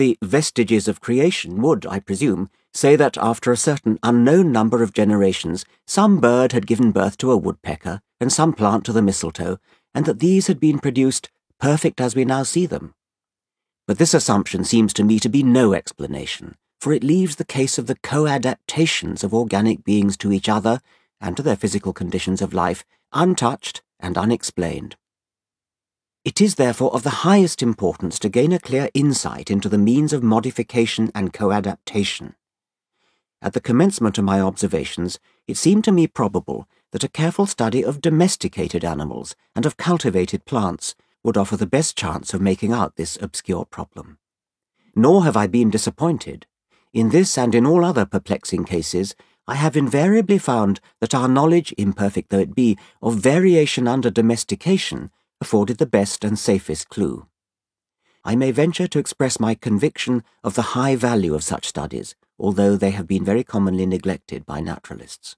The vestiges of creation would, I presume, say that after a certain unknown number of generations, some bird had given birth to a woodpecker, and some plant to the mistletoe, and that these had been produced perfect as we now see them. But this assumption seems to me to be no explanation, for it leaves the case of the co-adaptations of organic beings to each other and to their physical conditions of life untouched and unexplained. It is therefore of the highest importance to gain a clear insight into the means of modification and co-adaptation. At the commencement of my observations, it seemed to me probable that a careful study of domesticated animals and of cultivated plants would offer the best chance of making out this obscure problem. Nor have I been disappointed. In this and in all other perplexing cases, I have invariably found that our knowledge, imperfect though it be, of variation under domestication afforded the best and safest clue. I may venture to express my conviction of the high value of such studies, although they have been very commonly neglected by naturalists.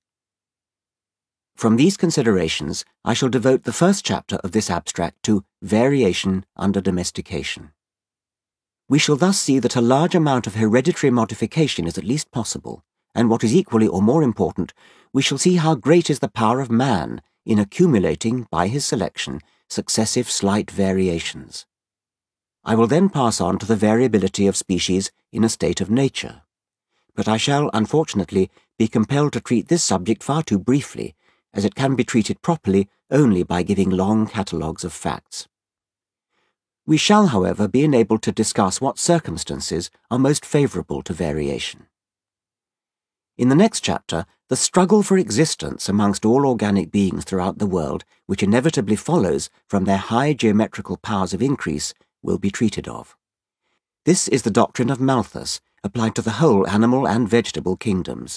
From these considerations, I shall devote the first chapter of this abstract to variation under domestication. We shall thus see that a large amount of hereditary modification is at least possible, and what is equally or more important, we shall see how great is the power of man in accumulating, by his selection, successive slight variations. I will then pass on to the variability of species in a state of nature, but I shall, unfortunately, be compelled to treat this subject far too briefly, as it can be treated properly only by giving long catalogues of facts. We shall, however, be enabled to discuss what circumstances are most favourable to variation. In the next chapter, the struggle for existence amongst all organic beings throughout the world, which inevitably follows from their high geometrical powers of increase, will be treated of. This is the doctrine of Malthus, applied to the whole animal and vegetable kingdoms.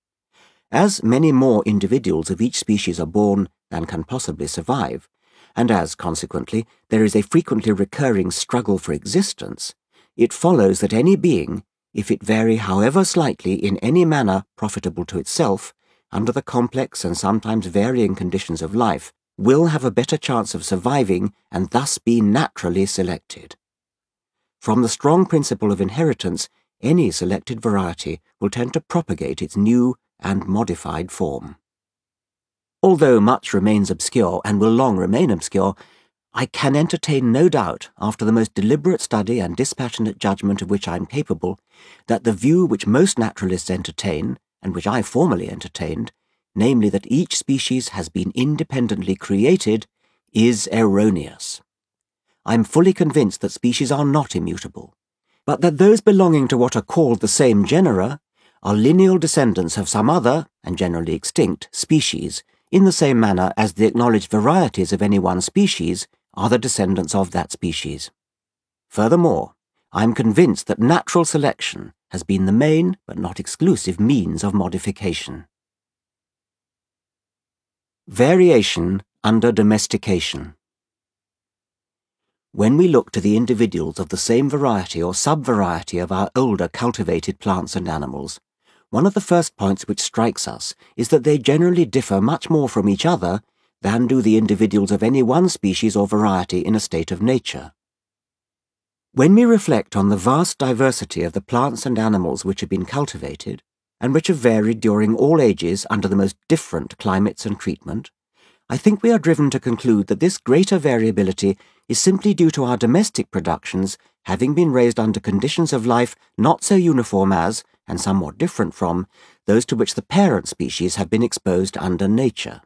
As many more individuals of each species are born than can possibly survive, and as, consequently, there is a frequently recurring struggle for existence, it follows that any being, if it vary however slightly in any manner profitable to itself, under the complex and sometimes varying conditions of life, will have a better chance of surviving and thus be naturally selected. From the strong principle of inheritance, any selected variety will tend to propagate its new and modified form. Although much remains obscure and will long remain obscure, I can entertain no doubt, after the most deliberate study and dispassionate judgment of which I am capable, that the view which most naturalists entertain, and which I formerly entertained, namely that each species has been independently created, is erroneous. I am fully convinced that species are not immutable, but that those belonging to what are called the same genera are lineal descendants of some other, and generally extinct, species, in the same manner as the acknowledged varieties of any one species are the descendants of that species. Furthermore, I am convinced that natural selection has been the main, but not exclusive, means of modification. Variation under domestication. When we look to the individuals of the same variety or sub-variety of our older cultivated plants and animals, one of the first points which strikes us is that they generally differ much more from each other than do the individuals of any one species or variety in a state of nature. When we reflect on the vast diversity of the plants and animals which have been cultivated, and which have varied during all ages under the most different climates and treatment, I think we are driven to conclude that this greater variability is simply due to our domestic productions having been raised under conditions of life not so uniform as, and somewhat different from, those to which the parent species have been exposed under nature.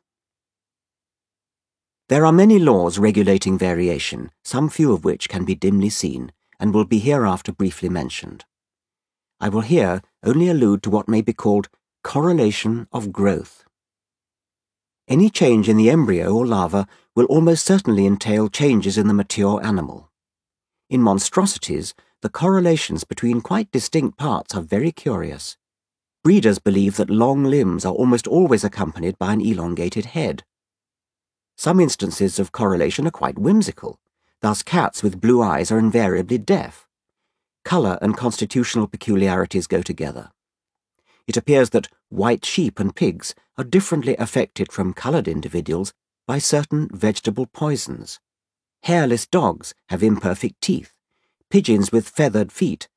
There are many laws regulating variation, some few of which can be dimly seen, and will be hereafter briefly mentioned. I will here only allude to what may be called correlation of growth. Any change in the embryo or larva will almost certainly entail changes in the mature animal. In monstrosities, the correlations between quite distinct parts are very curious. Breeders believe that long limbs are almost always accompanied by an elongated head. Some instances of correlation are quite whimsical. Thus, cats with blue eyes are invariably deaf. Colour and constitutional peculiarities go together. It appears that white sheep and pigs are differently affected from coloured individuals by certain vegetable poisons. Hairless dogs have imperfect teeth. Pigeons with feathered feet